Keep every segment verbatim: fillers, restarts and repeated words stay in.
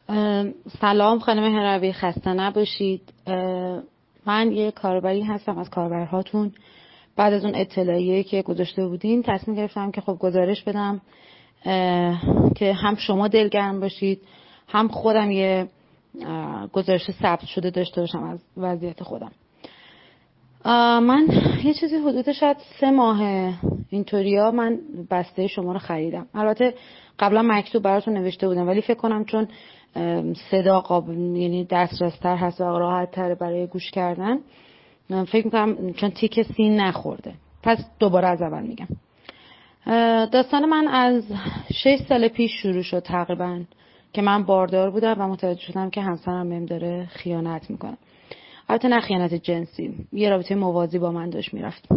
سلام خانم هروی، خسته نباشید. من یه کاربری هستم از کاربرهاتون. بعد از اون اطلاعیه‌ای که گذاشته بودین تصمیم گرفتم که خب گزارش بدم که هم شما دلگرم باشید، هم خودم یه گزارش ثبت شده داشته باشم از وضعیت خودم. من یه چیزی حدود شاید سه ماه اینطوریا من بسته شما رو خریدم. البته قبلا مکتوب براتون نوشته بودم، ولی فکر کنم چون صدا قابل یعنی دسترستر هست و راحت تر برای گوش کردن، فکر میکنم چون تیک سین نخورده. پس دوباره از اول میگم. داستان من از شش سال پیش شروع شد تقریبا، که من باردار بودم و متوجه شدم که همسرم بهم داره خیانت میکنه. البته نه خیانت جنسی، یه رابطه موازی با من داشت میرفت.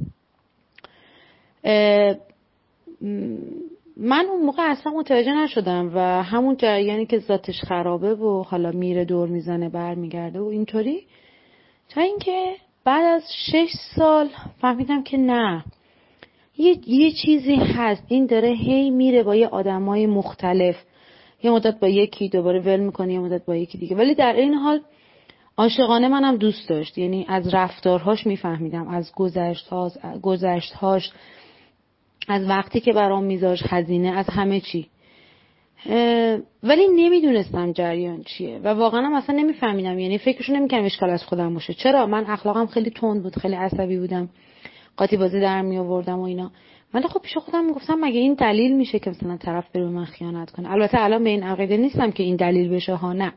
من اون موقع اصلا متوجه نشدم و همون جریانی که ذاتش خرابه و حالا میره دور میزنه برمیگرده و اینطوری، تا اینکه بعد از شش سال فهمیدم که نه، یه, یه چیزی هست، این داره هی میره با یه آدمای مختلف، یه مدت با یکی دوباره ول میکنه، یه مدت با یکی دیگه، ولی در این حال عاشقانه منم دوست داشت. یعنی از رفتارهاش میفهمیدم، از گذشتهاش گذشتهاش از وقتی که برام میذاشت، هزینه، از همه چی. ولی نمیدونستم جریان چیه و واقعا هم اصلا نمیفهمیدم. یعنی فکرشو نمیکردم اشکال از خودم باشه. چرا؟ من اخلاقم خیلی تند بود، خیلی عصبی بودم، قاطی بازی در می آوردم و اینا. ولی خب پیش خودم میگفتم مگه این دلیل میشه که مثلا طرف بره به من خیانت کنه؟ البته الان به این عقیده نیستم که این دلیل بشه ها، نه.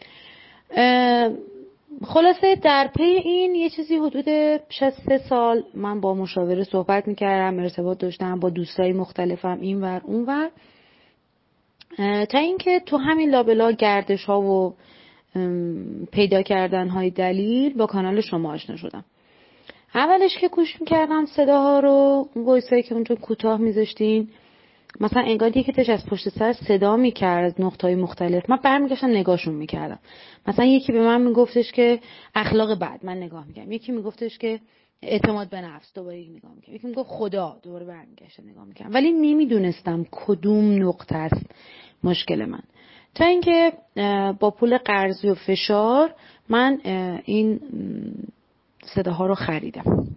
خلاصه در پی این یه چیزی حدود شاید سه سال من با مشاوره صحبت میکردم، ارتباط داشتم با دوستای مختلفم این ور اون ور، تا اینکه تو همین لابلا گردش ها و پیدا کردن های دلیل با کانال شما آشنا شدم. اولش که گوش میکردم صداها رو، اون وایسایی که اونجا کوتاه میذاشتین، مثلا انگار یکی داشت از پشت سر صدا میکرد از نقطه‌های مختلف، من برمیگشتم نگاهشون میکردم. مثلا یکی به من میگفتش که اخلاق بد، من نگاه میکردم. یکی میگفتش که اعتماد به نفس، دوباره نگاه میکردم. یکی میگفت خدا، دوباره برمیگشتم نگاه میکردم. ولی نمیدونستم کدوم نقطه است مشکل من، تا اینکه با پول قرضی و فشار من این صداها رو خریدم.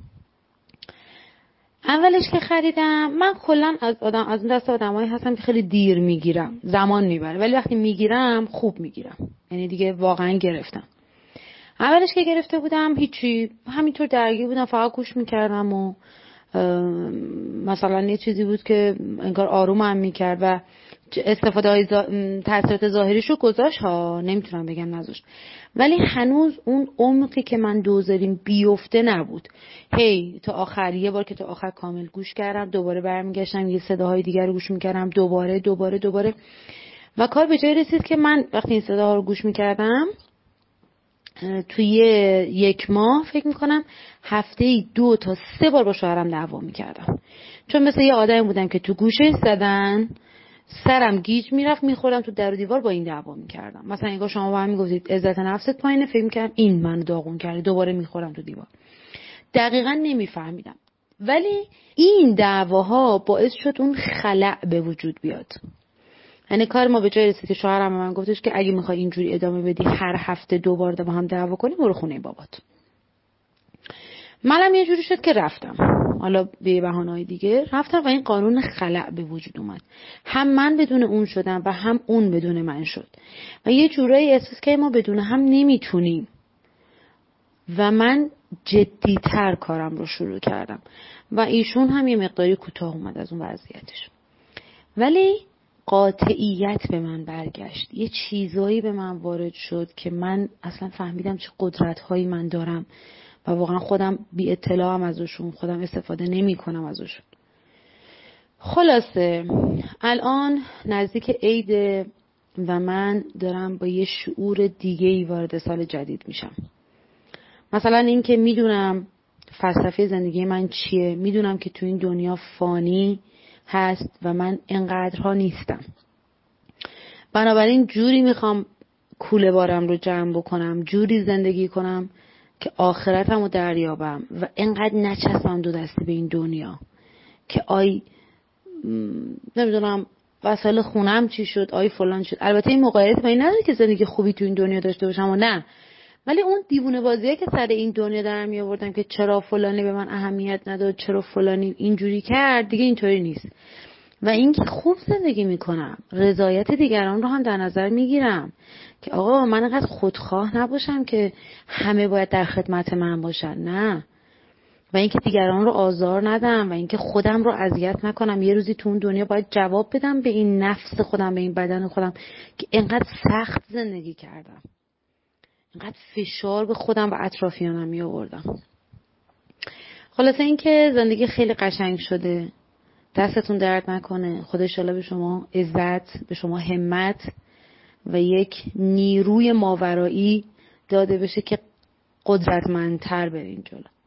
اولش که خریدم، من کلا از آدم از اون دست آدمایی هستم که خیلی دیر میگیرم، زمان میبره، ولی وقتی میگیرم خوب میگیرم. یعنی دیگه واقعا گرفتم. اولش که گرفته بودم هیچی، همینطور درگیر بودم، فقط گوش میکردم و مثلا یه چیزی بود که انگار آرومم میکرد و استفاده های زا... تاثیرات ظاهریشو گذاشت ها، نمیتونم بگم نذاشت، ولی هنوز اون عمقی که من دوزاریم بیفته نبود. هی تا آخر، یه بار که تا آخر کامل گوش کردم، دوباره برمیگشتم یه صداهای دیگر رو گوش میکردم، دوباره دوباره دوباره و کار به جای رسید که من وقتی این صداها رو گوش میکردم توی یک ماه فکر میکنم هفته دو تا سه بار با شوهرم دعوا میکردم، چون مثل یه آدمی بودم که تو گوشه زدن سرم گیج میرفت، میخوردم تو در و دیوار، با این دعوا میکردم. مثلا اگه شما با هم میگفتید عزت نفست پایینه، فکر میکردم این منو داغون کرده، دوباره میخوردم تو دیوار. دقیقاً نمیفهمیدم، ولی این دعواها باعث شد اون خلأ به وجود بیاد. یعنی کار ما به جای رسید که شوهرم من گفتش که اگه میخوای اینجوری ادامه بدی هر هفته دو بار با هم دعوا کنی، برو خونه بابات. منم یه جوری شد که رفتم، حالا به بهانه‌های دیگه رفتم و این قانون خلأ به وجود اومد. هم من بدون اون شدم و هم اون بدون من شد و یه جورایی احساس که ما بدون هم نمیتونیم و من جدی‌تر کارم رو شروع کردم و ایشون هم یه مقداری کوتاه اومد از اون وضعیتش، ولی قاطعیت به من برگشت. یه چیزایی به من وارد شد که من اصلا فهمیدم چه قدرت‌هایی من دارم و واقعا خودم بی اطلاعم ازشون، خودم استفاده نمی کنم ازشون. خلاصه الان نزدیک عید و من دارم با یه شعور دیگه‌ای وارد سال جدید میشم. مثلا این که میدونم فلسفه زندگی من چیه، میدونم که تو این دنیا فانی هست و من اینقدرها نیستم، بنابراین جوری میخوام کوله بارم رو جمع بکنم، جوری زندگی کنم که آخرتم رو دریابم و اینقدر نچسبم دو دستی به این دنیا که آی نمیدونم وسایل خونم چی شد، آی فلان شد. البته این مقایسه با این نداره که زندگی خوبی تو این دنیا داشته باشم و نه، ولی اون دیوونه بازیه که سر این دنیا دارم می آوردم که چرا فلانی به من اهمیت نداد، چرا فلانی اینجوری کرد، دیگه اینطوری نیست. و اینکه خوب زندگی میکنم، رضایت دیگران رو هم در نظر میگیرم که آقا من انقدر خودخواه نباشم که همه باید در خدمت من باشن، نه. و اینکه دیگران رو آزار ندم و اینکه خودم رو اذیت نکنم. یه روزی تو اون دنیا باید جواب بدم به این نفس خودم، به این بدن خودم که انقدر سخت زندگی کردم، انقدر فشار به خودم و اطرافیانم می آوردم. خلاصه اینکه زندگی خیلی قشنگ شده. دستتون درد نکنه. خدا انشالله به شما عزت، به شما همت و یک نیروی ماورایی داده بشه که قدرتمندتر برین جلو.